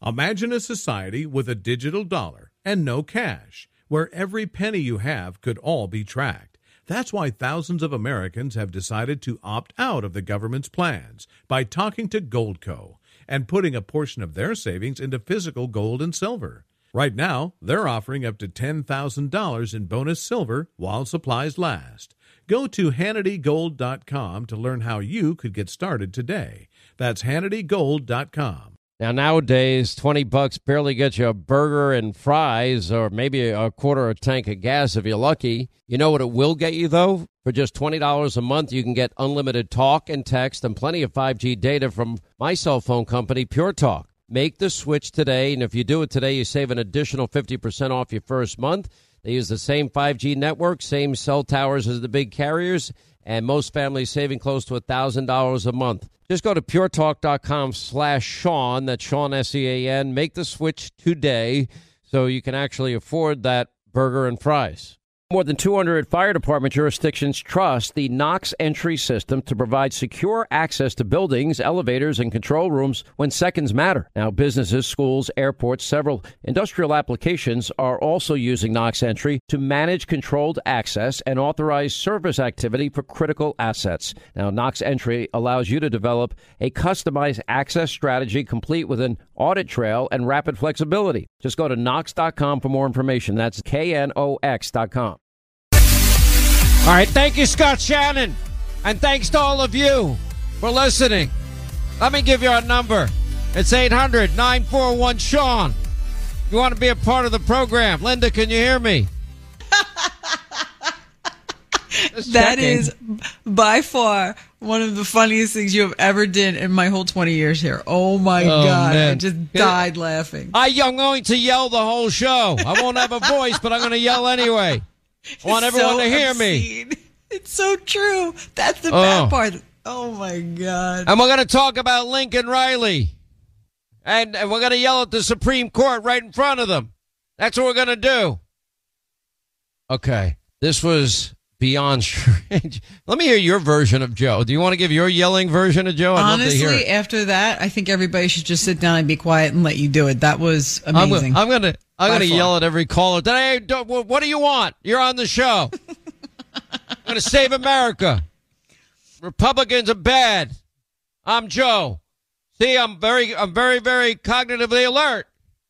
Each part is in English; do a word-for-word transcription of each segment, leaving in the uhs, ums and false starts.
Imagine a society with a digital dollar and no cash, where every penny you have could all be tracked. That's why thousands of Americans have decided to opt out of the government's plans by talking to Goldco and putting a portion of their savings into physical gold and silver. Right now, they're offering up to ten thousand dollars in bonus silver while supplies last. Go to Hannity Gold dot com to learn how you could get started today. That's Hannity Gold dot com. Now, nowadays, twenty bucks barely gets you a burger and fries or maybe a quarter of a tank of gas if you're lucky. You know what it will get you, though? For just twenty dollars a month, you can get unlimited talk and text and plenty of five G data from my cell phone company, Pure Talk. Make the switch today, and if you do it today, you save an additional fifty percent off your first month. They use the same five G network, same cell towers as the big carriers, and most families saving close to one thousand dollars a month. Just go to puretalk.com slash Sean, that's Sean, S E A N. Make the switch today so you can actually afford that burger and fries. More than two hundred fire department jurisdictions trust the Knox entry system to provide secure access to buildings, elevators, and control rooms when seconds matter. Now, businesses, schools, airports, several industrial applications are also using Knox entry to manage controlled access and authorize service activity for critical assets. Now, Knox entry allows you to develop a customized access strategy complete with an audit trail and rapid flexibility. Just go to knox dot com for more information. That's K N O X dot com. All right, thank you, Scott Shannon. And thanks to all of you for listening. Let me give you our number. It's eight hundred nine four one Sean. You want to be a part of the program. Linda, can you hear me? That is by far one of the funniest things you have ever did in my whole twenty years here. Oh, my oh, God. Man. I just died yeah. laughing. I, I'm going to yell the whole show. I won't have a voice, but I'm going to yell anyway. I want it's everyone so to hear obscene. me. It's so true. That's the oh. bad part. Oh, my God. And we're going to talk about Lincoln Riley. And, and we're going to yell at the Supreme Court right in front of them. That's what we're going to do. Okay. This was beyond strange. Let me hear your version of Joe. Do you want to give your yelling version of Joe? I'd Honestly, love to hear it. After that, I think everybody should just sit down and be quiet and let you do it. That was amazing. I'm going to I'm going to yell at every caller. Hey, what do you want? You're on the show. I'm going to save America. Republicans are bad. I'm Joe. See, I'm very, I'm very, very cognitively alert.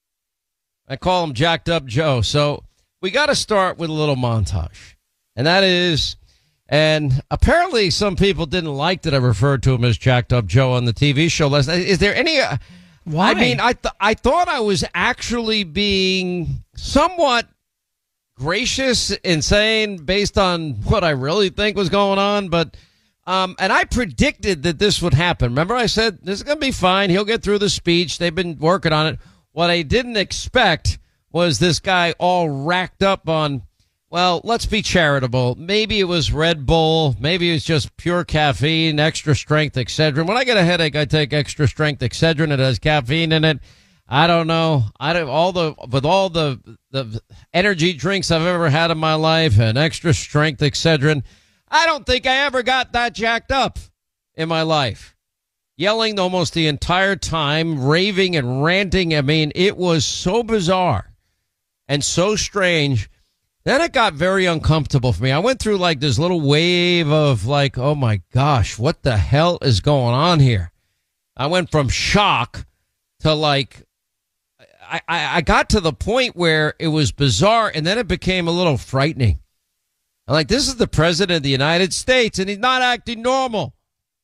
I call him Jacked Up Joe. So we got to start with a little montage. And that is, and apparently some people didn't like that I referred to him as Jacked Up Joe on the T V show last night. Is there any... Uh, Why? I mean, I th- I thought I was actually being somewhat gracious in saying based on what I really think was going on, but um, and I predicted that this would happen. Remember, I said this is going to be fine. He'll get through the speech. They've been working on it. What I didn't expect was this guy all racked up on. Well, let's be charitable. Maybe it was Red Bull. Maybe it was just pure caffeine, extra strength Excedrin. When I get a headache, I take extra strength Excedrin. It has caffeine in it. I don't know. I don't all the with all the the energy drinks I've ever had in my life and extra strength Excedrin. I don't think I ever got that jacked up in my life. Yelling almost the entire time, raving and ranting. I mean, it was so bizarre and so strange. Then it got very uncomfortable for me. I went through like this little wave of like, oh my gosh, what the hell is going on here? I went from shock to like, I, I, I got to the point where it was bizarre and then it became a little frightening. I'm like, this is the president of the United States and he's not acting normal.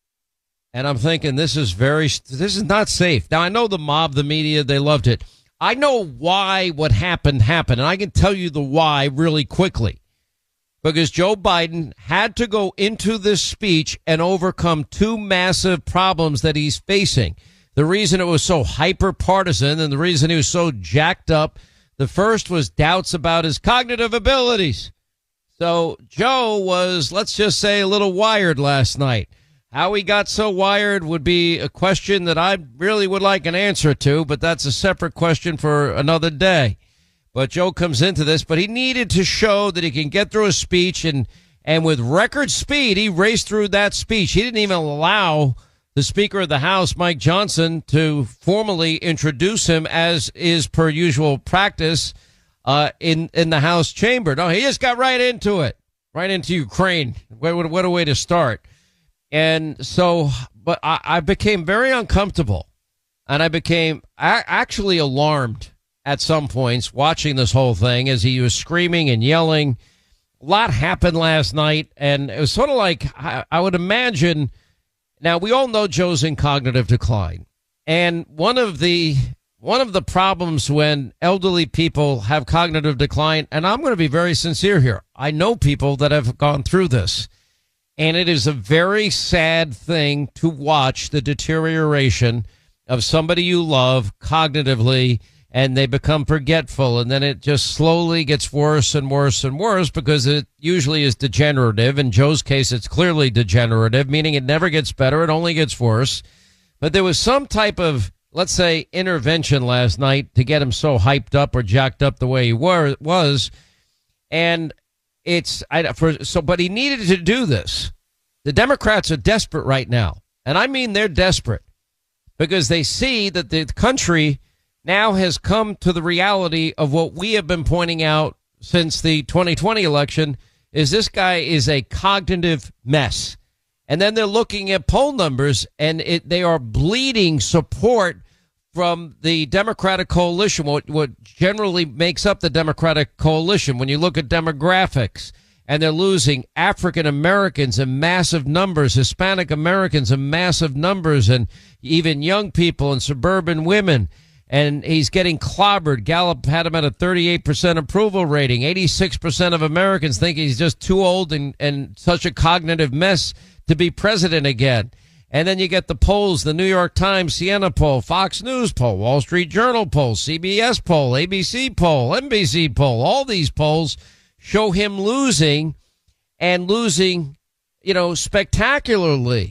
And I'm thinking this is very, this is not safe. Now I know the mob, the media, they loved it. I know why what happened happened, and I can tell you the why really quickly. Because Joe Biden had to go into this speech and overcome two massive problems that he's facing. The reason it was so hyper-partisan and the reason he was so jacked up, the first was doubts about his cognitive abilities. So Joe was, let's just say, a little wired last night. How he got so wired would be a question that I really would like an answer to, but that's a separate question for another day. But Joe comes into this, but he needed to show that he can get through a speech, and, and with record speed, he raced through that speech. He didn't even allow the Speaker of the House, Mike Johnson, to formally introduce him, as is per usual practice, uh, in, in the House chamber. No, he just got right into it, right into Ukraine. What, what, what a way to start. And so, but I, I became very uncomfortable, and I became a- actually alarmed at some points watching this whole thing as he was screaming and yelling. A lot happened last night, and it was sort of like, I, I would imagine. Now, we all know Joe's in cognitive decline, and one of the one of the problems when elderly people have cognitive decline, and I'm going to be very sincere here, I know people that have gone through this, and it is a very sad thing to watch the deterioration of somebody you love cognitively, and they become forgetful, and then it just slowly gets worse and worse and worse because it usually is degenerative. In Joe's case, it's clearly degenerative, meaning it never gets better, it only gets worse. But there was some type of, let's say, intervention last night to get him so hyped up or jacked up the way he were, was, and it's, I, for, so, but he needed to do this. The Democrats are desperate right now, and I mean they're desperate, because they see that the country now has come to the reality of what we have been pointing out since the twenty twenty election, is this guy is a cognitive mess. And then they're looking at poll numbers, and it, they are bleeding support from the Democratic coalition, what, what generally makes up the Democratic coalition. When you look at demographics, and they're losing African Americans in massive numbers, Hispanic Americans in massive numbers, and even young people and suburban women. And he's getting clobbered. Gallup had him at a thirty-eight percent approval rating. eighty-six percent of Americans think he's just too old and, and such a cognitive mess to be president again. And then you get the polls, the New York Times, Siena poll, Fox News poll, Wall Street Journal poll, C B S poll, A B C poll, N B C poll. All these polls show him losing, and losing, you know, spectacularly.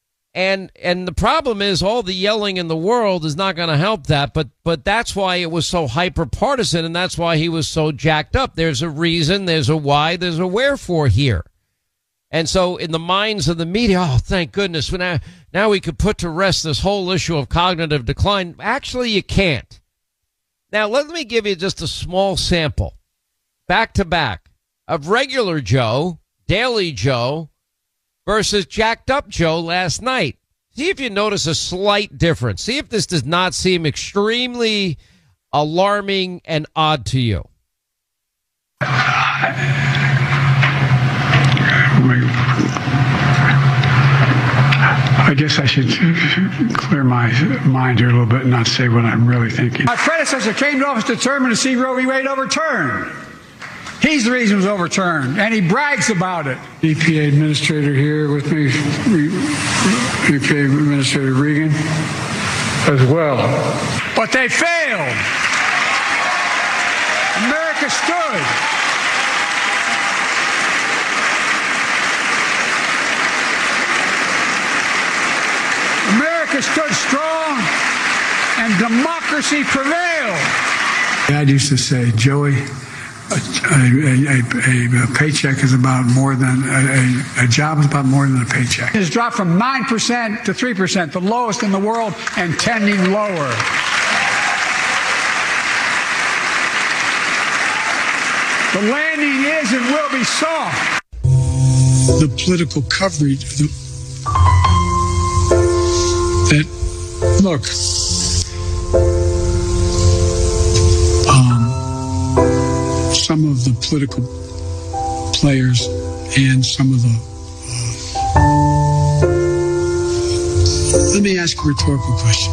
And and the problem is, all the yelling in the world is not going to help that. But but that's why it was so hyper partisan, and that's why he was so jacked up. There's a reason, there's a why, there's a wherefore here. And so in the minds of the media, oh, thank goodness, now, now we could put to rest this whole issue of cognitive decline. Actually, you can't. Now, let me give you just a small sample, back to back, of regular Joe, Daily Joe, versus jacked up Joe last night. See if you notice a slight difference. See if this does not seem extremely alarming and odd to you. I guess I should clear my mind here a little bit and not say what I'm really thinking. My predecessor came to office determined to see Roe v. Wade overturned. He's the reason it was overturned, and he brags about it. E P A Administrator here with me, E P A Administrator Regan, as well. But they failed. America stood. America stood strong, and democracy prevailed. Dad used to say, Joey, A, a, a, a paycheck is about more than a, a, a job is about more than a paycheck. It's dropped from nine percent to three percent, the lowest in the world, and tending lower. The landing is and will be soft. The political coverage the, that look. Um. Some of the political players and some of the... Uh, let me ask a rhetorical question.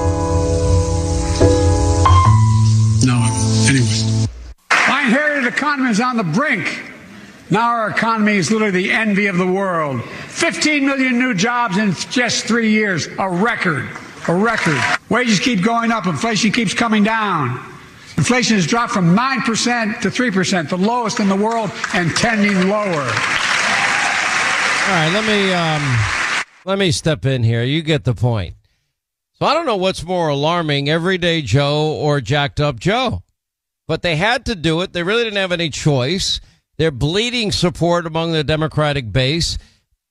No, I won't. Anyways. My inherited economy is on the brink. Now our economy is literally the envy of the world. fifteen million new jobs in just three years. A record. A record. Wages keep going up. Inflation keeps coming down. Inflation has dropped from nine percent to three percent, the lowest in the world, and tending lower. All right, let me um, let me step in here. You get the point. So I don't know what's more alarming, Everyday Joe or Jacked Up Joe. But they had to do it. They really didn't have any choice. They're bleeding support among the Democratic base.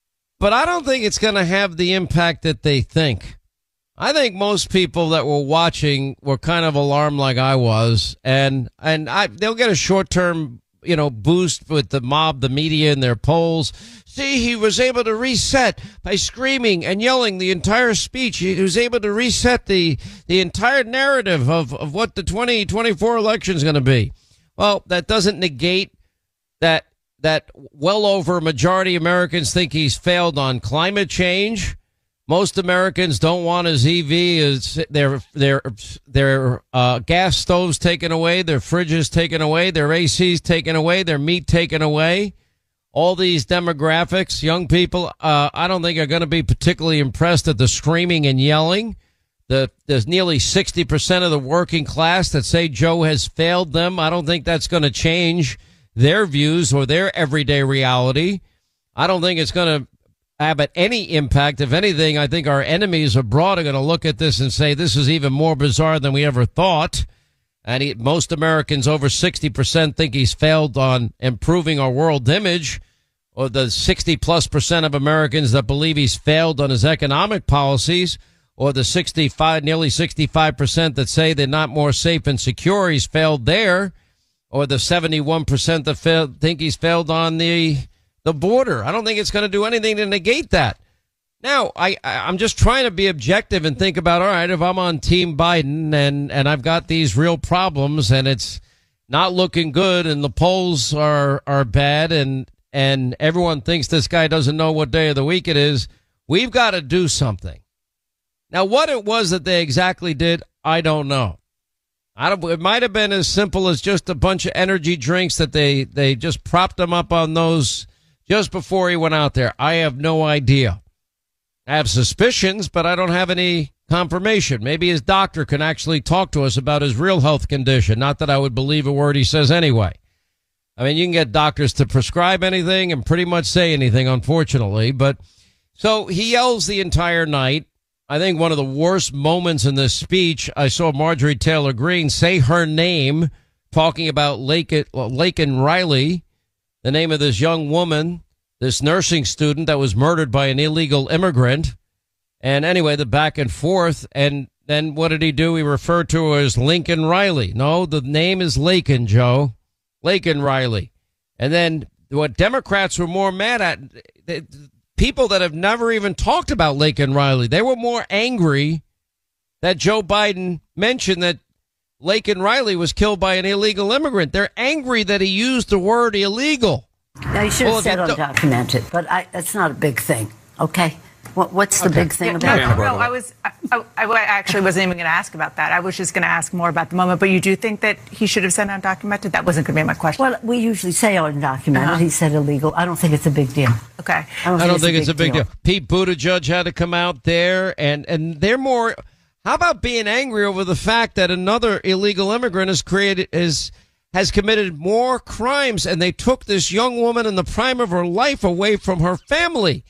but I don't think it's going to have the impact that they think. I think most people that were watching were kind of alarmed like I was, and and I they'll get a short-term, you know, boost with the mob, the media, and their polls. See, he was able to reset by screaming and yelling the entire speech. He was able to reset the the entire narrative of, of what the twenty twenty-four election is going to be. Well, that doesn't negate that that well over a majority of Americans think he's failed on climate change. Most Americans don't want his E V, is their their their uh, gas stoves taken away, their fridges taken away, their A Cs taken away, their meat taken away. All these demographics, young people, uh, I don't think are going to be particularly impressed at the screaming and yelling. The, there's nearly sixty percent of the working class that say Joe has failed them. I don't think that's going to change their views or their everyday reality. I don't think it's going to have any impact. If anything, I think our enemies abroad are going to look at this and say this is even more bizarre than we ever thought. And he, most Americans, over sixty percent, think he's failed on improving our world image, or the sixty plus percent of Americans that believe he's failed on his economic policies, or the sixty-five, nearly sixty-five percent that say they're not more safe and secure. He's failed there, or the seventy-one percent that fail, think he's failed on the the border. I don't think it's going to do anything to negate that. Now, I, I'm just trying to be objective and think about, all right, if I'm on Team Biden and, and I've got these real problems and it's not looking good and the polls are, are bad and, and everyone thinks this guy doesn't know what day of the week it is, we've got to do something. Now, what it was that they exactly did, I don't know. I don't, it might have been as simple as just a bunch of energy drinks that they, they just propped him up on those just before he went out there. I have no idea. I have suspicions, but I don't have any confirmation. Maybe his doctor can actually talk to us about his real health condition. Not that I would believe a word he says anyway. I mean, you can get doctors to prescribe anything and pretty much say anything, unfortunately. But so he yells the entire night. I think one of the worst moments in this speech, I saw Marjorie Taylor Greene say her name, talking about Laken, Laken Riley, the name of this young woman, this nursing student that was murdered by an illegal immigrant. And anyway, the back and forth. And then what did he do? He referred to her as Lincoln Riley. No, the name is Laken, Joe. Laken Riley. And then what Democrats were more mad at, they, people that have never even talked about Laken Riley, they were more angry that Joe Biden mentioned that Laken Riley was killed by an illegal immigrant. They're angry that he used the word illegal. Now, you should have well, said undocumented, but I, that's not a big thing, okay? What, what's the okay. big thing yeah, about no, it? No, I, was, I, I, I actually wasn't even going to ask about that. I was just going to ask more about the moment. But you do think that he should have said undocumented? That wasn't going to be my question. Well, we usually say undocumented. Uh-huh. He said illegal. I don't think it's a big deal. Okay. I don't think, I don't it's, think a it's a big deal. deal. Pete Buttigieg had to come out there, and, and they're more... How about being angry over the fact that another illegal immigrant has created is has committed more crimes, and they took this young woman in the prime of her life away from her family?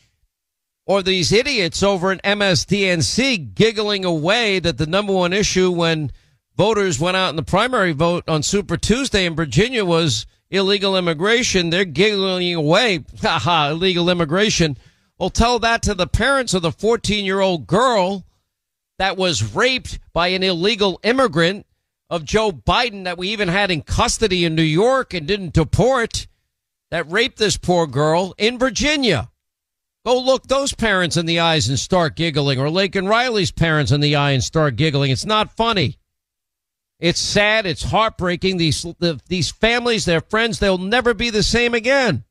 Or these idiots over at M S D N C giggling away that the number one issue when voters went out in the primary vote on Super Tuesday in Virginia was illegal immigration. They're giggling away. Ha ha, illegal immigration. Well, tell that to the parents of the fourteen-year-old girl that was raped by an illegal immigrant of Joe Biden that we even had in custody in New York and didn't deport, that raped this poor girl in Virginia. Go look those parents in the eyes and start giggling, or Laken Riley's parents in the eye and start giggling. It's not funny. It's sad. It's heartbreaking. These, the, these families, their friends, they'll never be the same again.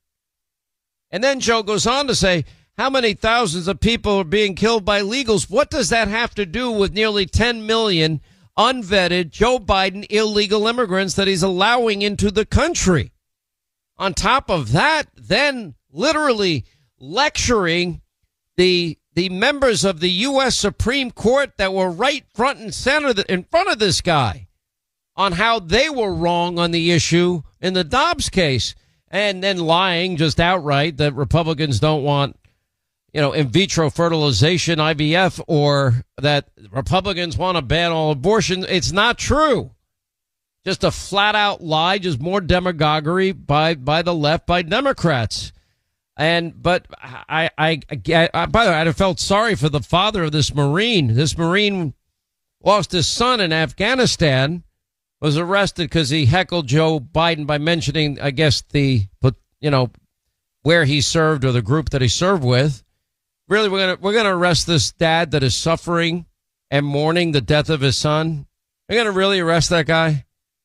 And then Joe goes on to say, how many thousands of people are being killed by illegals? What does that have to do with nearly ten million unvetted Joe Biden illegal immigrants that he's allowing into the country? On top of that, then literally lecturing the the members of the U S Supreme Court that were right front and center in front of this guy on how they were wrong on the issue in the Dobbs case, and then lying just outright that Republicans don't want, you know, in vitro fertilization, I V F, or that Republicans want to ban all abortion. It's not true. Just a flat out lie, just more demagoguery by, by the left, by Democrats. And but I, I, I, I by the way, I felt sorry for the father of this Marine. This Marine lost his son in Afghanistan, was arrested because he heckled Joe Biden by mentioning, I guess, the, you know, where he served or the group that he served with. Really, we're gonna we're gonna arrest this dad that is suffering and mourning the death of his son. We're gonna really arrest that guy.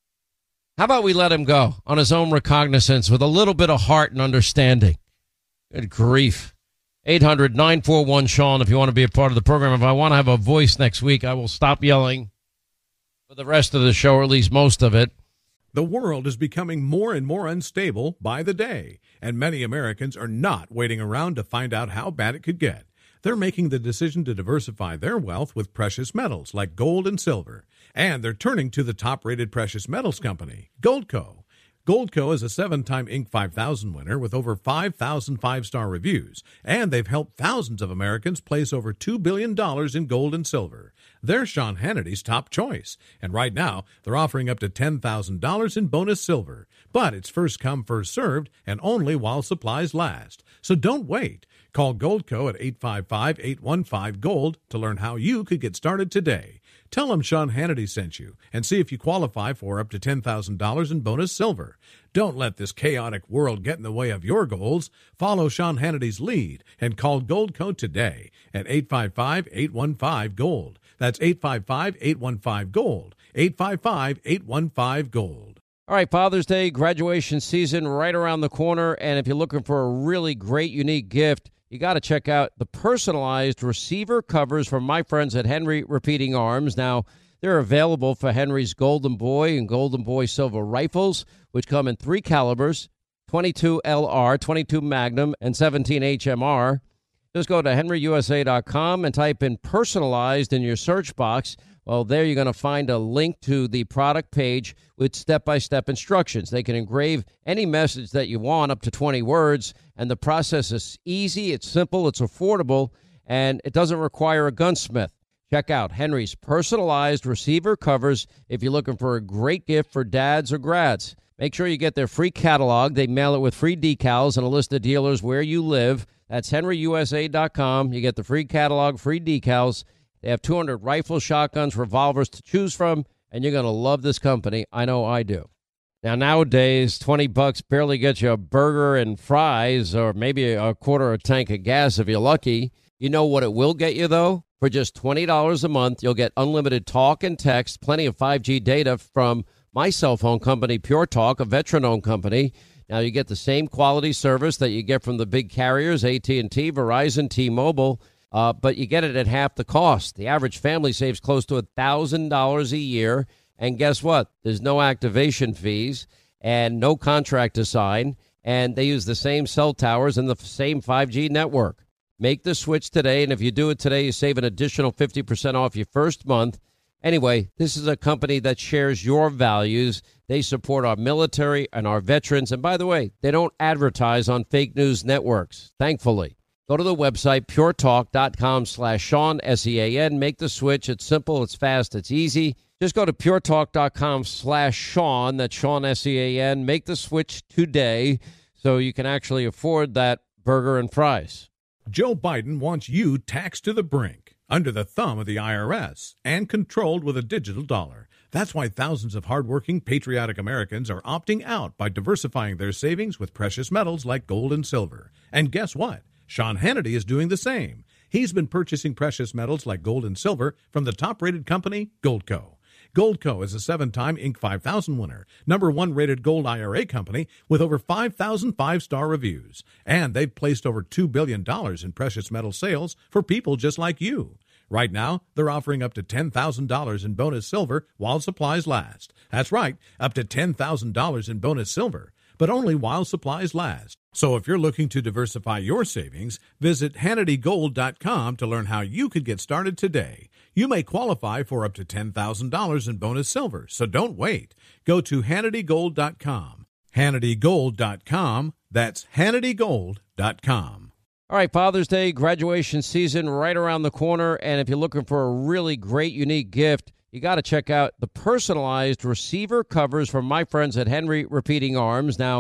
How about we let him go on his own recognizance with a little bit of heart and understanding? Good grief. eight hundred nine four one Sean if you want to be a part of the program. If I want to have a voice next week, I will stop yelling for the rest of the show, or at least most of it. The world is becoming more and more unstable by the day, and many Americans are not waiting around to find out how bad it could get. They're making the decision to diversify their wealth with precious metals like gold and silver, and they're turning to the top-rated precious metals company, Goldco. Goldco is a seven-time Inc five thousand winner with over five thousand five-star reviews, and they've helped thousands of Americans place over two billion dollars in gold and silver. They're Sean Hannity's top choice, and right now they're offering up to ten thousand dollars in bonus silver. But it's first come, first served, and only while supplies last. So don't wait. Call Goldco at eight five five, eight one five, GOLD to learn how you could get started today. Tell them Sean Hannity sent you and see if you qualify for up to ten thousand dollars in bonus silver. Don't let this chaotic world get in the way of your goals. Follow Sean Hannity's lead and call Goldco today at eight five five, eight one five, GOLD. That's eight five five, eight one five, GOLD. eight five five, eight one five, GOLD. All right, Father's Day, graduation season right around the corner. And if you're looking for a really great, unique gift, you got to check out the personalized receiver covers from my friends at Henry Repeating Arms. Now, they're available for Henry's Golden Boy and Golden Boy Silver rifles, which come in three calibers, twenty-two L R, twenty-two Magnum, and seventeen H M R. Just go to henry u s a dot com and type in personalized in your search box. Well, there you're going to find a link to the product page with step-by-step instructions. They can engrave any message that you want, up to twenty words, and the process is easy, it's simple, it's affordable, and it doesn't require a gunsmith. Check out Henry's personalized receiver covers if you're looking for a great gift for dads or grads. Make sure you get their free catalog. They mail it with free decals and a list of dealers where you live. That's henry u s a dot com. You get the free catalog, free decals. They have two hundred rifles, shotguns, revolvers to choose from, and you're going to love this company. I know I do. Now, nowadays, twenty bucks barely gets you a burger and fries, or maybe a quarter of a tank of gas if you're lucky. You know what it will get you, though? For just twenty dollars a month, you'll get unlimited talk and text, plenty of five G data from my cell phone company, Pure Talk, a veteran-owned company. Now, you get the same quality service that you get from the big carriers, A T and T, Verizon, T-Mobile, uh, but you get it at half the cost. The average family saves close to one thousand dollars a year. And guess what? There's no activation fees and no contract to sign, and they use the same cell towers and the same five G network. Make the switch today, and if you do it today, you save an additional fifty percent off your first month. Anyway, this is a company that shares your values. They support our military and our veterans. And by the way, they don't advertise on fake news networks, thankfully. Go to the website, puretalk.com slash Sean, S E A N. Make the switch. It's simple, it's fast, it's easy. Just go to puretalk.com slash Sean, that's Sean, S E A N. Make the switch today so you can actually afford that burger and fries. Joe Biden wants you taxed to the brink, under the thumb of the I R S, and controlled with a digital dollar. That's why thousands of hardworking, patriotic Americans are opting out by diversifying their savings with precious metals like gold and silver. And guess what? Sean Hannity is doing the same. He's been purchasing precious metals like gold and silver from the top-rated company, Goldco. Goldco is a seven-time Inc five thousand winner, number one rated gold I R A company with over five thousand five-star reviews. And they've placed over two billion dollars in precious metal sales for people just like you. Right now, they're offering up to ten thousand dollars in bonus silver while supplies last. That's right, up to ten thousand dollars in bonus silver, but only while supplies last. So if you're looking to diversify your savings, visit Hannity Gold dot com to learn how you could get started today. You may qualify for up to ten thousand dollars in bonus silver, so don't wait. Go to Hannity Gold dot com. Hannity Gold dot com. That's Hannity Gold dot com. All right, Father's Day, graduation season right around the corner. And if you're looking for a really great, unique gift, you got to check out the personalized receiver covers from my friends at Henry Repeating Arms. Now,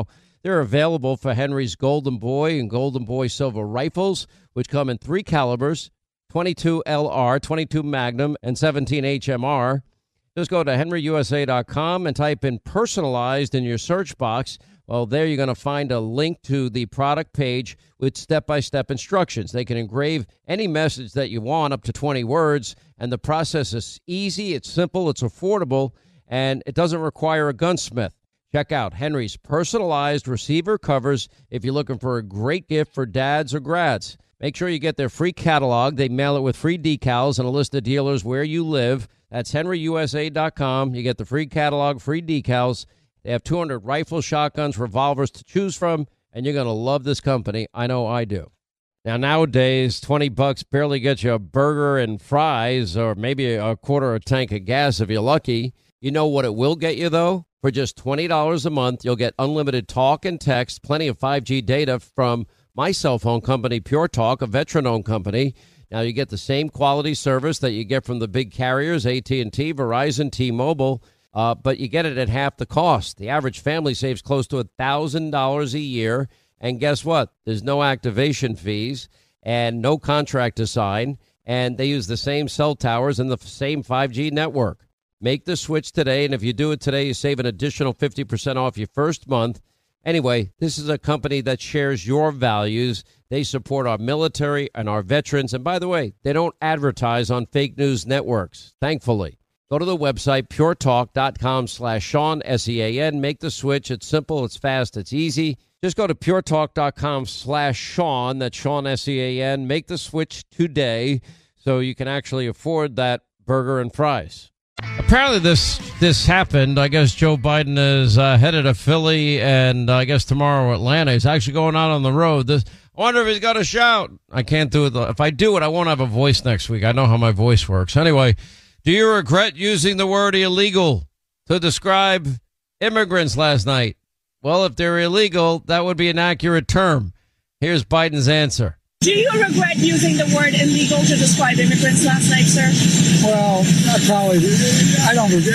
They're available for Henry's Golden Boy and Golden Boy Silver rifles, which come in three calibers, twenty-two L R, twenty-two Magnum, and seventeen H M R. Just go to henry u s a dot com and type in personalized in your search box. Well, there you're going to find a link to the product page with step-by-step instructions. They can engrave any message that you want, up to twenty words, and the process is easy, it's simple, it's affordable, and it doesn't require a gunsmith. Check out Henry's personalized receiver covers if you're looking for a great gift for dads or grads. Make sure you get their free catalog. They mail it with free decals and a list of dealers where you live. That's henry u s a dot com. You get the free catalog, free decals. They have two hundred rifles, shotguns, revolvers to choose from, and you're going to love this company. I know I do. Now, nowadays, twenty bucks barely gets you a burger and fries or maybe a quarter of a tank of gas if you're lucky. You know what it will get you, though? For just twenty dollars a month, you'll get unlimited talk and text, plenty of five G data from my cell phone company, Pure Talk, a veteran-owned company. Now, you get the same quality service that you get from the big carriers, A T and T, Verizon, T-Mobile, uh, but you get it at half the cost. The average family saves close to one thousand dollars a year. And guess what? There's no activation fees and no contract to sign, and they use the same cell towers and the same five G network. Make the switch today, and if you do it today, you save an additional fifty percent off your first month. Anyway, this is a company that shares your values. They support our military and our veterans. And by the way, they don't advertise on fake news networks, thankfully. Go to the website, puretalk.com slash Sean, S E A N. Make the switch. It's simple, it's fast, it's easy. Just go to puretalk.com slash Sean, that's Sean, S E A N. Make the switch today so you can actually afford that burger and fries. Apparently this this happened. I guess Joe Biden is uh, headed to Philly, and uh, I guess tomorrow Atlanta. He's actually going out on the road. This, I wonder if he's going to shout. I can't do it. If I do it, I won't have a voice next week. I know how my voice works. Anyway, do you regret using the word illegal to describe immigrants last night? Well, if they're illegal, that would be an accurate term. Here's Biden's answer. Do you regret using the word illegal to describe immigrants last night, sir? Well, I probably, I don't regret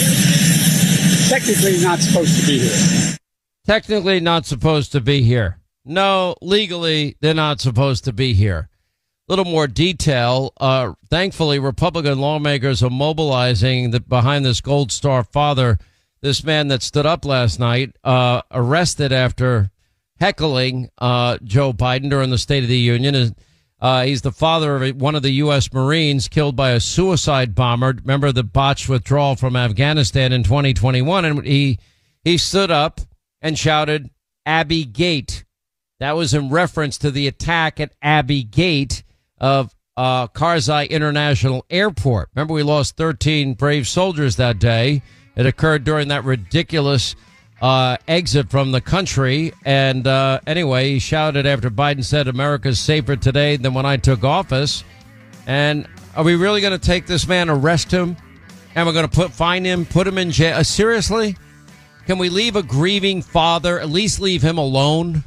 it. Technically not supposed to be here. Technically not supposed to be here. No, legally, they're not supposed to be here. A little more detail. Uh, thankfully, Republican lawmakers are mobilizing the, behind this Gold Star father, this man that stood up last night, uh, arrested after heckling uh, Joe Biden during the State of the Union. Uh, he's the father of one of the U S Marines killed by a suicide bomber. Remember the botched withdrawal from Afghanistan in twenty twenty-one? And he he stood up and shouted, Abbey Gate. That was in reference to the attack at Abbey Gate of uh, Karzai International Airport. Remember, we lost thirteen brave soldiers that day. It occurred during that ridiculous Uh, exit from the country. And uh, anyway, he shouted after Biden said America's safer today than when I took office. And are we really going to take this man, arrest him, and we're going to put fine him, put him in jail? Uh, seriously? Can we leave a grieving father, at least leave him alone?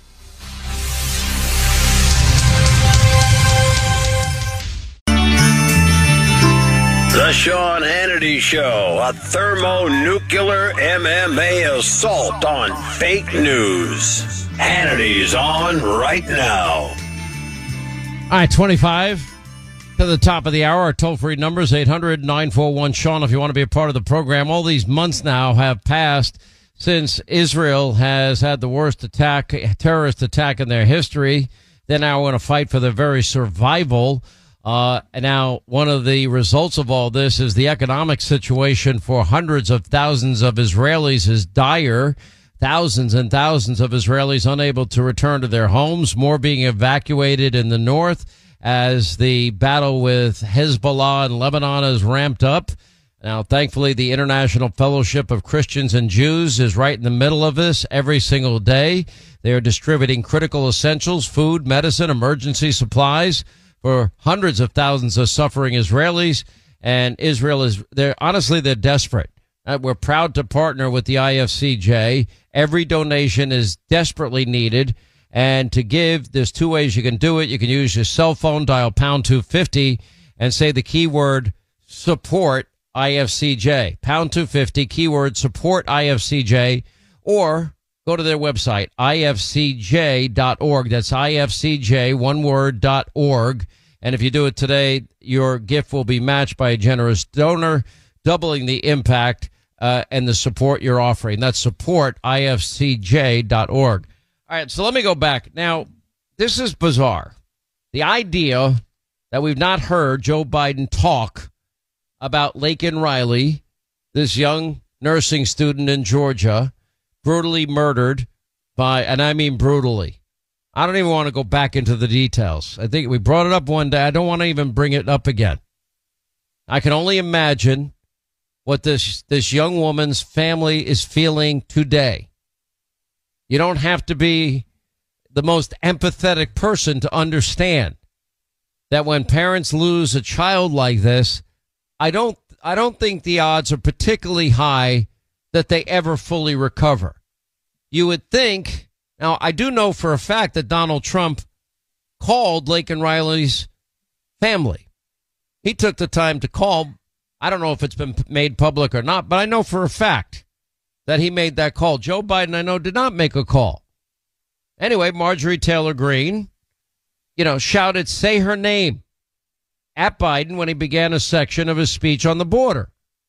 The Sean Hannity Show, a thermonuclear M M A assault on fake news. Hannity's on right now. All right, twenty-five to the top of the hour. Our toll-free numbers, eight hundred nine four one Sean, if you want to be a part of the program. All these months now have passed since Israel has had the worst attack, terrorist attack in their history. They're now going to fight for their very survival. Uh, and now one of the results of all this is the economic situation for hundreds of thousands of Israelis is dire. Thousands and thousands of Israelis unable to return to their homes, more being evacuated in the north as the battle with Hezbollah in Lebanon is ramped up. Now, thankfully, the International Fellowship of Christians and Jews is right in the middle of this every single day. They are distributing critical essentials, food, medicine, emergency supplies for hundreds of thousands of suffering Israelis. And Israel is, they're honestly, they're desperate. Uh, we're proud to partner with the I F C J. Every donation is desperately needed. And to give, there's two ways you can do it. You can use your cell phone, dial pound two fifty, and say the keyword support I F C J. Pound two fifty, keyword support I F C J. Or go to their website, I F C J dot org. That's I F C J, one word, dot org. And if you do it today, your gift will be matched by a generous donor, doubling the impact uh, and the support you're offering. That's support, I F C J dot org. All right, so let me go back. Now, this is bizarre. The idea that we've not heard Joe Biden talk about Laken Riley, this young nursing student in Georgia, brutally murdered by, and I mean brutally. I don't even want to go back into the details. I think we brought it up one day. I don't want to even bring it up again. I can only imagine what this this young woman's family is feeling today. You don't have to be the most empathetic person to understand that when parents lose a child like this, I don't I don't think the odds are particularly high that they ever fully recover. You would think, now I do know for a fact that Donald Trump called Laken Riley's family. He took the time to call. I don't know if it's been made public or not, but I know for a fact that he made that call. Joe Biden, I know, did not make a call. Anyway, Marjorie Taylor Greene, you know, shouted, say her name, at Biden when he began a section of his speech on the border.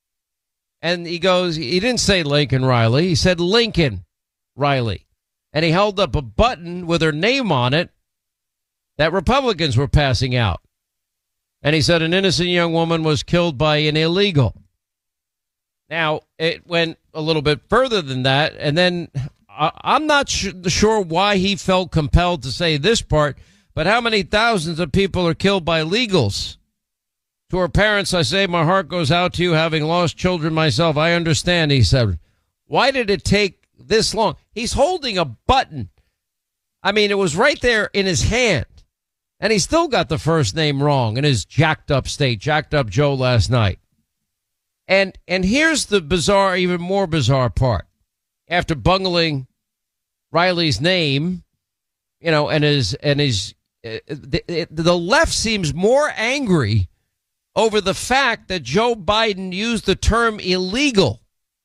And he goes, he didn't say Laken Riley, he said Lincoln Riley. And he held up a button with her name on it that Republicans were passing out. And he said an innocent young woman was killed by an illegal. Now, it went a little bit further than that. And then uh, I'm not sh- sure why he felt compelled to say this part, but how many thousands of people are killed by illegals? To her parents, I say, my heart goes out to you, having lost children myself. I understand, he said. Why did it take this long? He's holding a button. I mean, it was right there in his hand. And he still got the first name wrong in his jacked up state, jacked up Joe last night. And and here's the bizarre, even more bizarre part. After bungling Riley's name, you know, and his and his uh, the, the left seems more angry over the fact that Joe Biden used the term illegal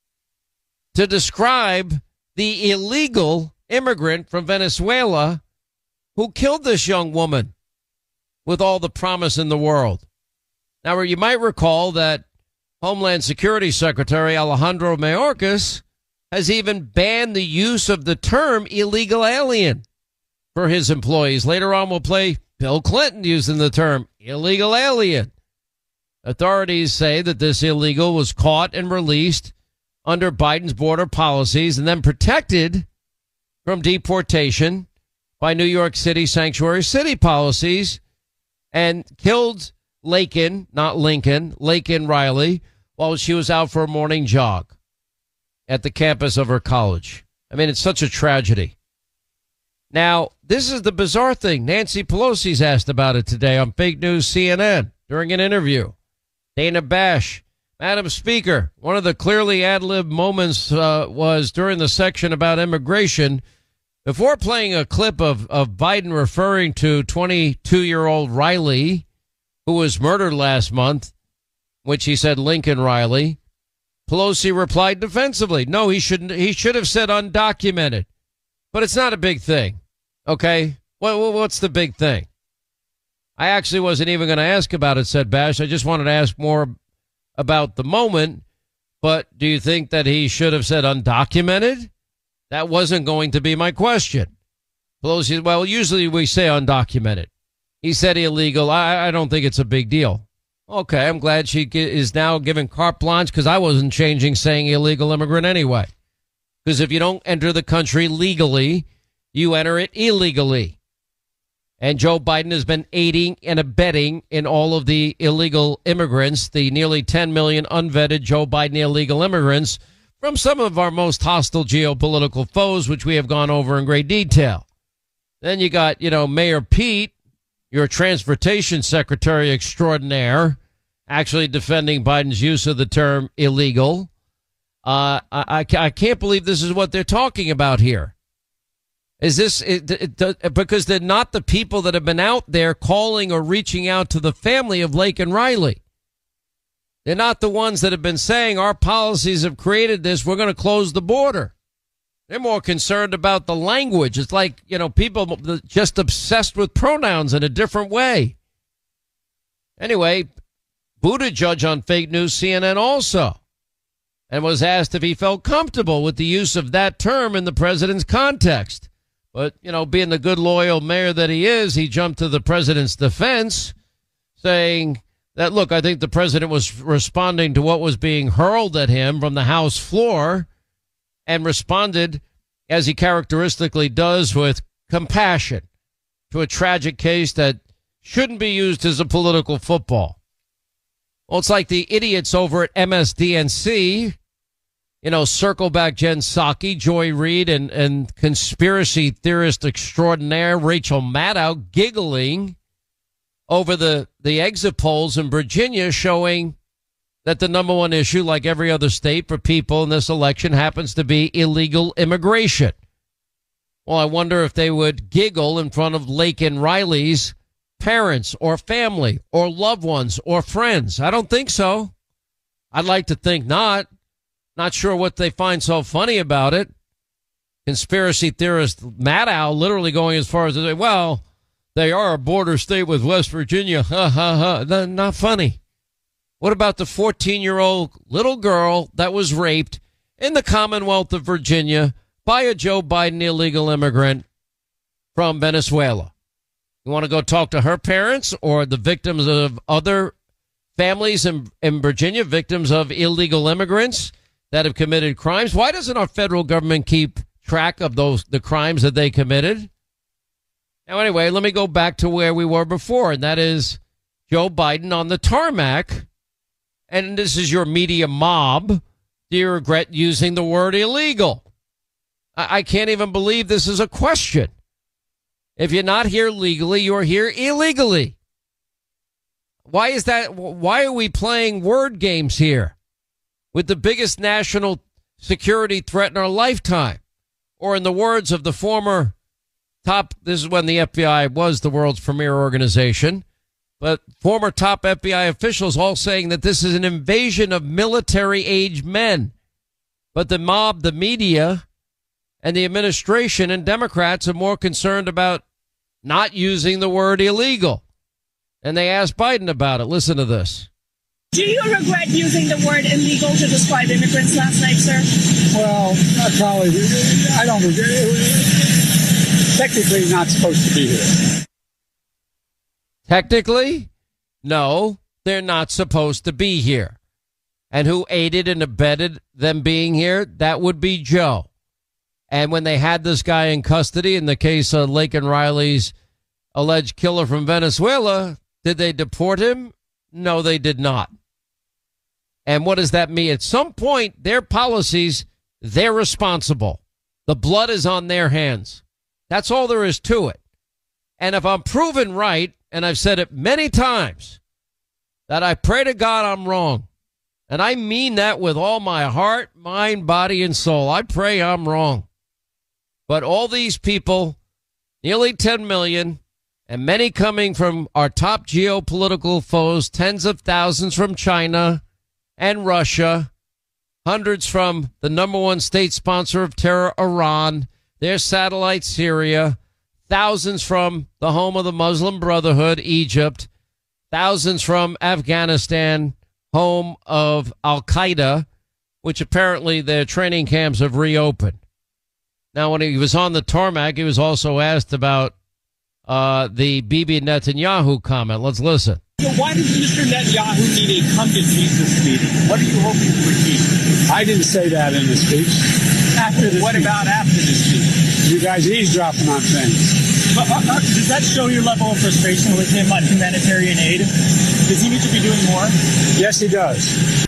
to describe the illegal immigrant from Venezuela who killed this young woman with all the promise in the world. Now, you might recall that Homeland Security Secretary Alejandro Mayorkas has even banned the use of the term illegal alien for his employees. Later on, we'll play Bill Clinton using the term illegal alien. Authorities say that this illegal was caught and released under Biden's border policies and then protected from deportation by New York City sanctuary city policies and killed Laken, not Lincoln, Laken Riley, while she was out for a morning jog at the campus of her college. I mean, it's such a tragedy. Now, this is the bizarre thing. Nancy Pelosi's asked about it today on Fake News C N N during an interview. Dana Bash, Madam Speaker, one of the clearly ad-lib moments uh, was during the section about immigration. Before playing a clip of, of Biden referring to twenty-two-year-old Riley, who was murdered last month, which he said Lincoln Riley, Pelosi replied defensively, no, he shouldn't. He should have said undocumented. But it's not a big thing. Okay? What, what's the big thing? I actually wasn't even going to ask about it, said Bash. I just wanted to ask more about the moment. But do you think that he should have said undocumented? That wasn't going to be my question. Pelosi, well, usually we say undocumented. He said illegal. I, I don't think it's a big deal. Okay, I'm glad she is now giving carte blanche because I wasn't changing saying illegal immigrant anyway. Because if you don't enter the country legally, you enter it illegally. And Joe Biden has been aiding and abetting in all of the illegal immigrants, the nearly ten million unvetted Joe Biden illegal immigrants from some of our most hostile geopolitical foes, which we have gone over in great detail. Then you got, you know, Mayor Pete, your transportation secretary extraordinaire, actually defending Biden's use of the term illegal. Uh, I, I can't believe this is what they're talking about here. Is this it, it, it, because they're not the people that have been out there calling or reaching out to the family of Laken Riley. They're not the ones that have been saying our policies have created this. We're going to close the border. They're more concerned about the language. It's like, you know, people just obsessed with pronouns in a different way. Anyway, Buttigieg on Fake News C N N also, and was asked if he felt comfortable with the use of that term in the president's context. But, you know, being the good, loyal mayor that he is, he jumped to the president's defense, saying that, look, I think the president was responding to what was being hurled at him from the House floor, and responded, as he characteristically does, with compassion to a tragic case that shouldn't be used as a political football. Well, it's like the idiots over at M S D N C, you know, Circleback Jen Psaki, Joy Reid, and, and conspiracy theorist extraordinaire Rachel Maddow giggling over the, the exit polls in Virginia showing that the number one issue, like every other state for people in this election, happens to be illegal immigration. Well, I wonder if they would giggle in front of Laken Riley's parents or family or loved ones or friends. I don't think so. I'd like to think not. Not sure what they find so funny about it. Conspiracy theorist Maddow literally going as far as to say, well, they are a border state with West Virginia. Ha, ha, ha. Not funny. What about the fourteen-year-old little girl that was raped in the Commonwealth of Virginia by a Joe Biden illegal immigrant from Venezuela? You want to go talk to her parents or the victims of other families in, in Virginia, victims of illegal immigrants that have committed crimes? Why doesn't our federal government keep track of those the crimes that they committed? Now, anyway, let me go back to where we were before, and that is Joe Biden on the tarmac. And this is your media mob. Do you regret using the word illegal? I, I can't even believe this is a question. If you're not here legally, you're here illegally. Why is that? Why are we playing word games here with the biggest national security threat in our lifetime? Or in the words of the former top, this is when the F B I was the world's premier organization, but former top F B I officials all saying that this is an invasion of military-age men. But the mob, the media, and the administration and Democrats are more concerned about not using the word illegal. And they asked Biden about it. Listen to this. Do you regret using the word illegal to describe immigrants last night, sir? Well, I probably, I don't regret it. Technically not supposed to be here. Technically, no, they're not supposed to be here. And who aided and abetted them being here? That would be Joe. And when they had this guy in custody in the case of Laken Riley's alleged killer from Venezuela, did they deport him? No, they did not. And what does that mean? At some point, their policies, they're responsible. The blood is on their hands. That's all there is to it. And if I'm proven right, and I've said it many times, that I pray to God I'm wrong. And I mean that with all my heart, mind, body, and soul. I pray I'm wrong. But all these people, nearly ten million, and many coming from our top geopolitical foes, tens of thousands from China and Russia, hundreds from the number one state sponsor of terror, Iran, their satellite, Syria, thousands from the home of the Muslim Brotherhood, Egypt, thousands from Afghanistan, home of Al-Qaeda, which apparently their training camps have reopened. Now, when he was on the tarmac, he was also asked about uh, the Bibi Netanyahu comment. Let's listen. So why does Mister Netanyahu need a come to Jesus meeting? What are you hoping to achieve? I didn't say that in the speech. After the what speech? About after the speech? You guys eavesdropping on things. But, uh, uh, does that show your level of frustration with him on humanitarian aid? Does he need to be doing more? Yes, he does.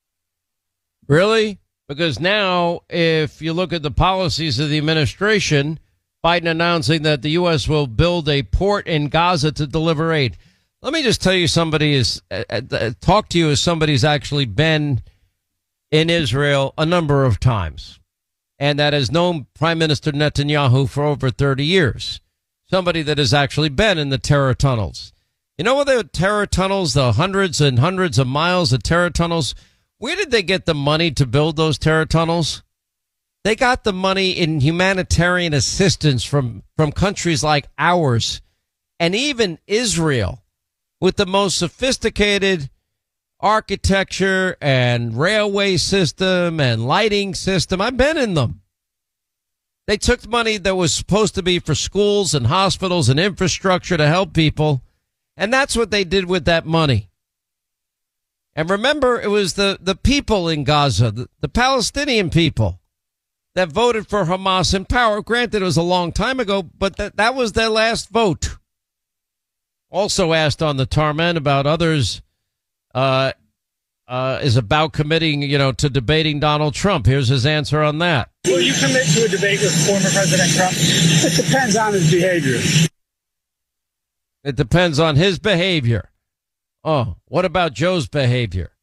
Really? Because now, if you look at the policies of the administration, Biden announcing that the U S will build a port in Gaza to deliver aid. Let me just tell you, somebody is uh, uh, talk to you as somebody who's actually been in Israel a number of times, and that has known Prime Minister Netanyahu for over thirty years. Somebody that has actually been in the terror tunnels. You know what the terror tunnels, the hundreds and hundreds of miles of terror tunnels, where did they get the money to build those terror tunnels? They got the money in humanitarian assistance from, from countries like ours and even Israel with the most sophisticated architecture and railway system and lighting system. I've been in them. They took money that was supposed to be for schools and hospitals and infrastructure to help people, and that's what they did with that money. And remember, it was the, the people in Gaza, the, the Palestinian people, that voted for Hamas in power. Granted, it was a long time ago, but that, that was their last vote. Also asked on the Tarman about others uh, uh, is about committing, you know, to debating Donald Trump. Here's his answer on that. Will you commit to a debate with former President Trump? It depends on his behavior. It depends on his behavior. Oh, what about Joe's behavior?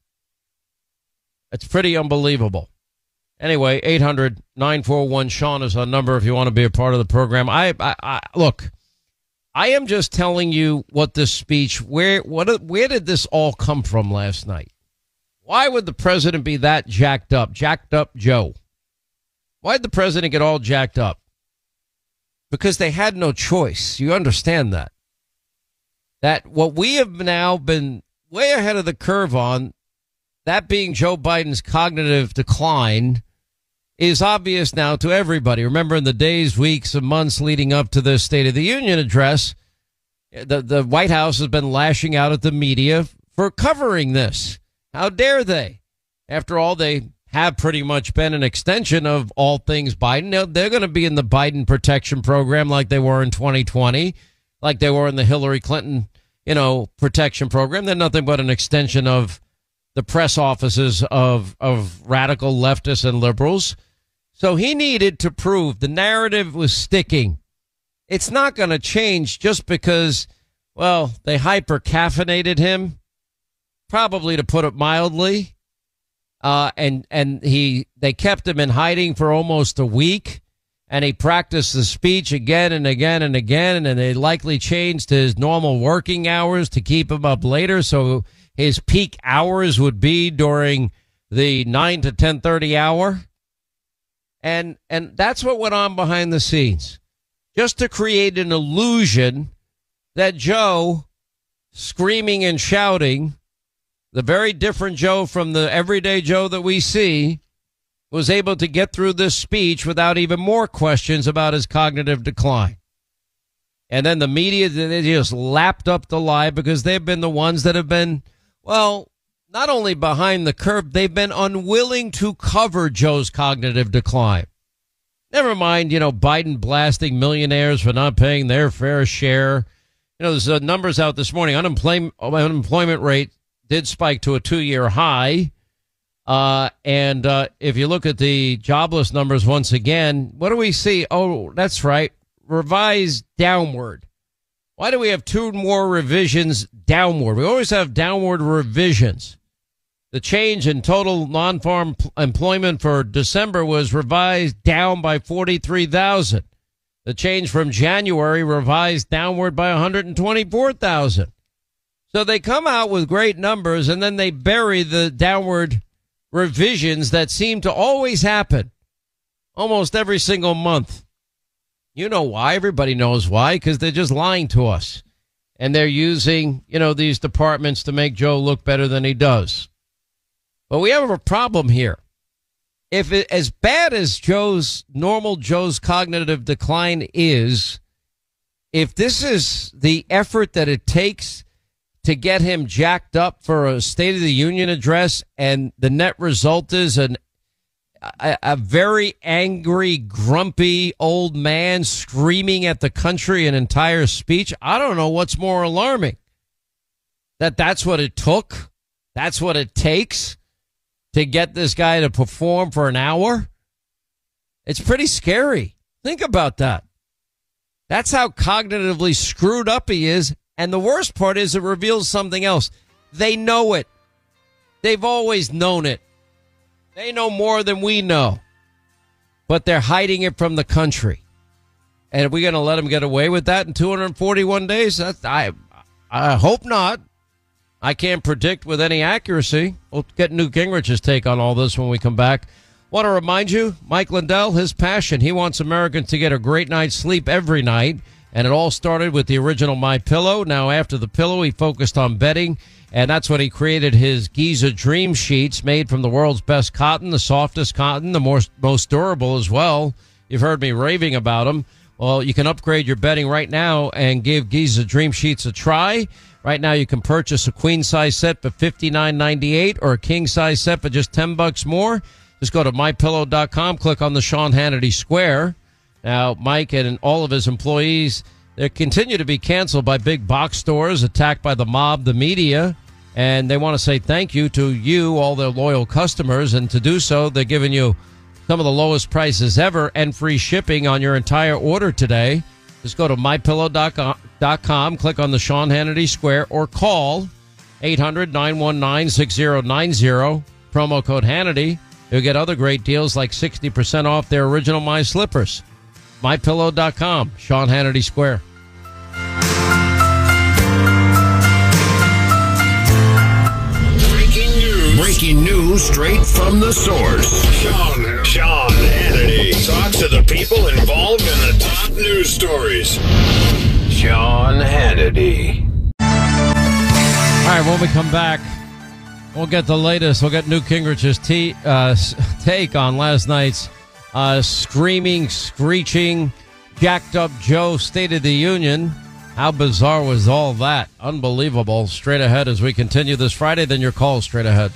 It's pretty unbelievable. Anyway, eight hundred nine four one Sean is our number if you want to be a part of the program. I, I, I look, I am just telling you what this speech, where, what, where did this all come from last night? Why would the president be that jacked up, jacked up Joe? Why did the president get all jacked up? Because they had no choice. You understand that? That what we have now been way ahead of the curve on, that being Joe Biden's cognitive decline, is obvious now to everybody. Remember, in the days, weeks, and months leading up to the State of the Union address, the, the White House has been lashing out at the media for covering this. How dare they? After all, they have pretty much been an extension of all things Biden. They're, they're going to be in the Biden protection program like they were in twenty twenty, like they were in the Hillary Clinton, you know, protection program. They're nothing but an extension of the press offices of, of radical leftists and liberals. So he needed to prove the narrative was sticking. It's not going to change just because, well, they hyper caffeinated him, probably to put it mildly. Uh, and, and he, they kept him in hiding for almost a week, and he practiced the speech again and again and again. And they likely changed his normal working hours to keep him up later. So his peak hours would be during the nine to ten thirty hour. And and that's what went on behind the scenes, just to create an illusion that Joe, screaming and shouting, the very different Joe from the everyday Joe that we see, was able to get through this speech without even more questions about his cognitive decline. And then the media, they just lapped up the lie because they've been the ones that have been, well, not only behind the curve, they've been unwilling to cover Joe's cognitive decline. Never mind, you know, Biden blasting millionaires for not paying their fair share. You know, there's uh, numbers out this morning. Unemployment, unemployment rate did spike to a two-year high. Uh, and uh, if you look at the jobless numbers once again, what do we see? Oh, that's right. Revised downward. Why do we have two more revisions downward? We always have downward revisions. The change in total non-farm employment for December was revised down by forty-three thousand. The change from January revised downward by one hundred twenty-four thousand. So they come out with great numbers and then they bury the downward revisions that seem to always happen almost every single month. You know why. Everybody knows why, because they're just lying to us. And they're using, you know, these departments to make Joe look better than he does. But we have a problem here. If it, as bad as Joe's, normal Joe's cognitive decline is, if this is the effort that it takes to get him jacked up for a State of the Union address, and the net result is an a, a very angry, grumpy old man screaming at the country an entire speech, I don't know what's more alarming. That that's what it took? That's what it takes to get this guy to perform for an hour? It's pretty scary. Think about that. That's how cognitively screwed up he is. And the worst part is it reveals something else. They know it. They've always known it. They know more than we know. But they're hiding it from the country. And are we going to let them get away with that in two hundred forty-one days? That's, I, I hope not. I can't predict with any accuracy. We'll get Newt Gingrich's take on all this when we come back. Want to remind you, Mike Lindell, his passion, he wants Americans to get a great night's sleep every night. And it all started with the original MyPillow. Now, after the pillow, he focused on bedding. And that's when he created his Giza Dream Sheets, made from the world's best cotton, the softest cotton, the most, most durable as well. You've heard me raving about them. Well, you can upgrade your bedding right now and give Giza Dream Sheets a try. Right now, you can purchase a queen-size set for fifty-nine ninety-eight or a king-size set for just ten bucks more. Just go to my pillow dot com, click on the Sean Hannity Square. Now, Mike and all of his employees, they continue to be canceled by big box stores, attacked by the mob, the media, and they want to say thank you to you, all their loyal customers, and to do so, they're giving you some of the lowest prices ever and free shipping on your entire order today. Just go to my pillow dot com, click on the Sean Hannity Square, or call eight hundred nine one nine six zero nine zero, promo code Hannity. You'll get other great deals like sixty percent off their original My Slippers. my pillow dot com, Sean Hannity Square. Breaking news. Breaking news straight from the source. Sean, Sean Hannity talks to the people involved in the top news stories. Sean Hannity. All right, when we come back, we'll get the latest. We'll get Newt Gingrich's t- uh, take on last night's Uh, screaming, screeching, jacked up Joe State of the Union. How bizarre was all that? Unbelievable. Straight ahead as we continue this Friday, then your call straight ahead.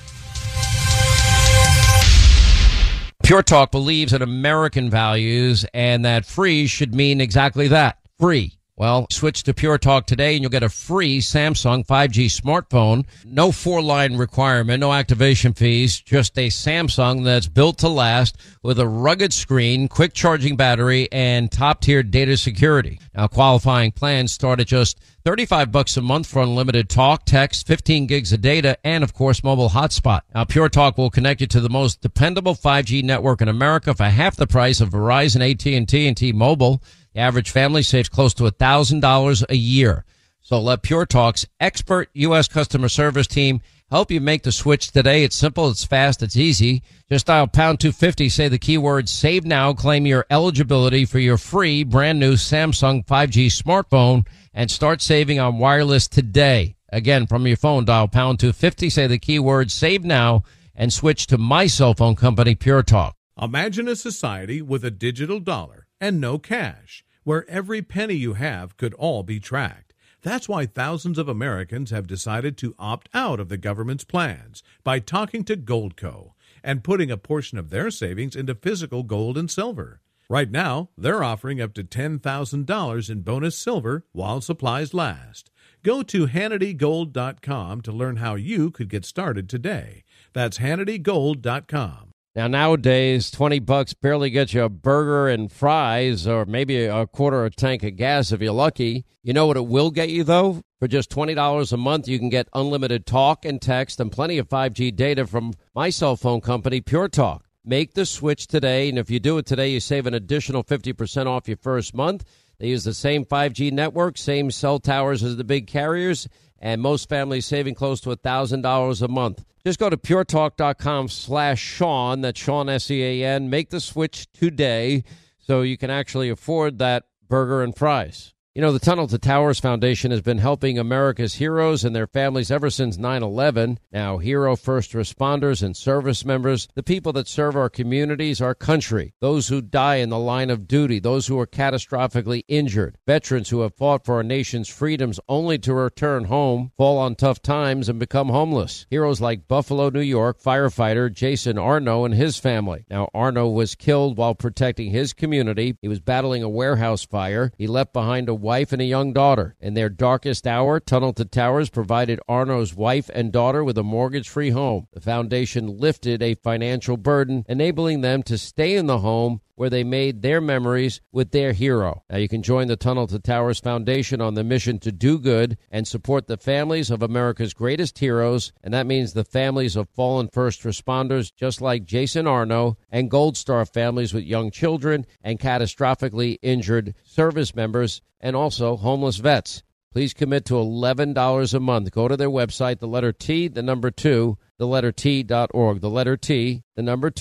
Pure Talk believes in American values and that free should mean exactly that. Free. Well, switch to Pure Talk today and you'll get a free Samsung five G smartphone. No four-line requirement, no activation fees, just a Samsung that's built to last with a rugged screen, quick charging battery, and top-tier data security. Now, qualifying plans start at just thirty-five bucks a month for unlimited talk, text, fifteen gigs of data, and, of course, mobile hotspot. Now, Pure Talk will connect you to the most dependable five G network in America for half the price of Verizon, A T and T, and T-Mobile. The average family saves close to one thousand dollars a year. So let Pure Talk's expert U S customer service team help you make the switch today. It's simple, it's fast, it's easy. Just dial pound two fifty, say the keyword save now, claim your eligibility for your free brand new Samsung five G smartphone, and start saving on wireless today. Again, from your phone, dial pound two fifty, say the keyword save now, and switch to my cell phone company, Pure Talk. Imagine a society with a digital dollar and no cash, where every penny you have could all be tracked. That's why thousands of Americans have decided to opt out of the government's plans by talking to Goldco and putting a portion of their savings into physical gold and silver. Right now, they're offering up to ten thousand dollars in bonus silver while supplies last. Go to Hannity Gold dot com to learn how you could get started today. That's Hannity Gold dot com. Now, nowadays, twenty bucks barely gets you a burger and fries or maybe a quarter of a tank of gas if you're lucky. You know what it will get you, though? For just twenty dollars a month, you can get unlimited talk and text and plenty of five G data from my cell phone company, Pure Talk. Make the switch today, and if you do it today, you save an additional fifty percent off your first month. They use the same five G network, same cell towers as the big carriers, and most families saving close to one thousand dollars a month. Just go to pure talk dot com slash Sean, that's Sean, S E A N. Make the switch today so you can actually afford that burger and fries. You know, the Tunnel to Towers Foundation has been helping America's heroes and their families ever since nine eleven. Now, hero first responders and service members, the people that serve our communities, our country, those who die in the line of duty, those who are catastrophically injured, veterans who have fought for our nation's freedoms only to return home, fall on tough times, and become homeless. Heroes like Buffalo, New York firefighter Jason Arno and his family. Now, Arno was killed while protecting his community. He was battling a warehouse fire. He left behind a wife and a young daughter. In their darkest hour, Tunnel to Towers provided Arno's wife and daughter with a mortgage-free home. The foundation lifted a financial burden, enabling them to stay in the home where they made their memories with their hero. Now you can join the Tunnel to Towers Foundation on the mission to do good and support the families of America's greatest heroes, and that means the families of fallen first responders just like Jason Arno, and Gold Star families with young children and catastrophically injured service members, and also homeless vets. Please commit to eleven dollars a month. Go to their website, the letter T, the number two, the letter T dot org. The letter T, the number two,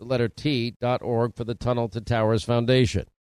the letter T, dot org for the Tunnel to Towers Foundation.